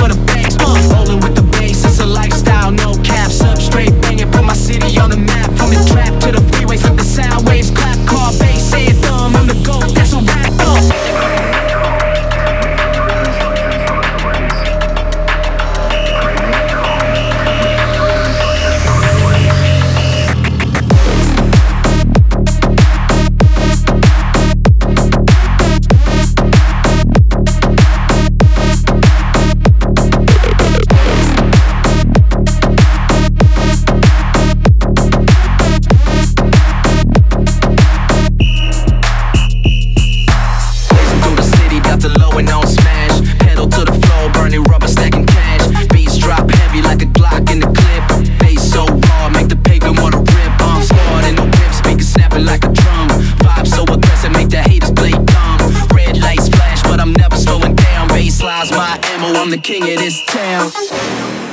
for the banks. Rolling with the bass, it's a lifestyle, no cap. Substrate banging, put my city on the map. From the trap to the freeways, let the sound waves clap. Car bass, say it dumb, I'm the GOAT, that's a rap. I'm the king of this town.